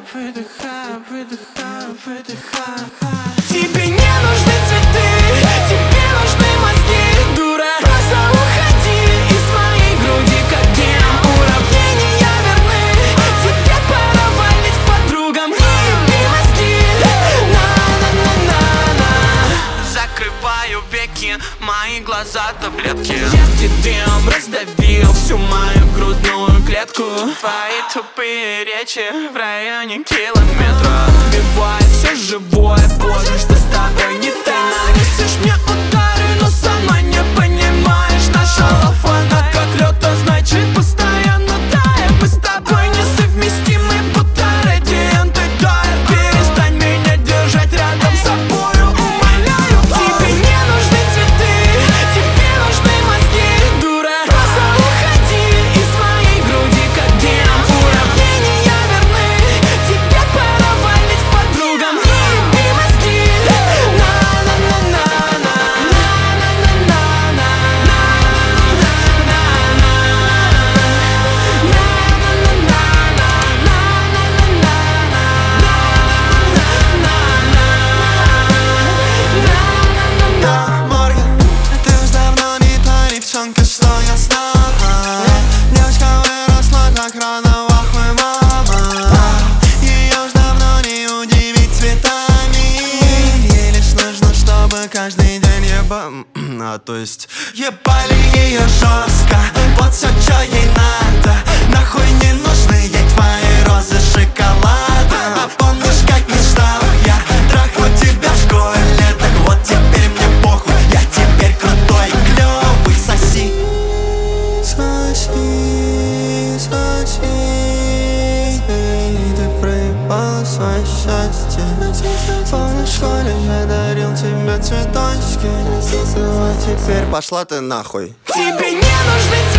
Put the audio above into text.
выдыхаю, выдыхаю, выдыхаю. Тебе не нужны цветы, тебе нужны мозги, дура. Просто уходи из моей груди, как гем. Уравнения верны, тебе пора валить к подругам. Еби мозги, на-на-на-на-на. Закрываю веки, мои глаза таблетки. Едкий дым раздавил всю мою грудную клетку. Твои тупые речи в районе километра убивает все живое, поздно, что с тобой не так. Ты нанесешь мне удары, но сама не понимаешь. Наша лав, она как лед, а значит постоянно тает. Мы с тобой несовместимы, будто радианты тают. Перестань меня держать рядом с собою, умоляю. Тебе не нужны цветы, тебе нужны мозги, дура. Просто уходи из моей груди, как гем. Уравнения верны, тебе пора валить к подругам. Еби мозги, на-на-на-на-на, Морган, ты уж давно не та девчонка, что я знал. Девочка выросла так рано, охуй, мама. Ее уж давно не удивить цветами. Ей лишь нужно, чтобы каждый день то есть ебали ее жестко. Вот все, что ей надо. Нахуй не нужны ей твои розы шоколада. А помнишь, как мечтал я трахнуть тебя в школе? Так вот теперь мне похуй, я теперь крутой и клёвый. Соси, соси, соси. Ты проебала свое счастье. Помнишь, в школе я дарил тебе цветочки. Ну а теперь пошла ты нахуй. тебе не нужны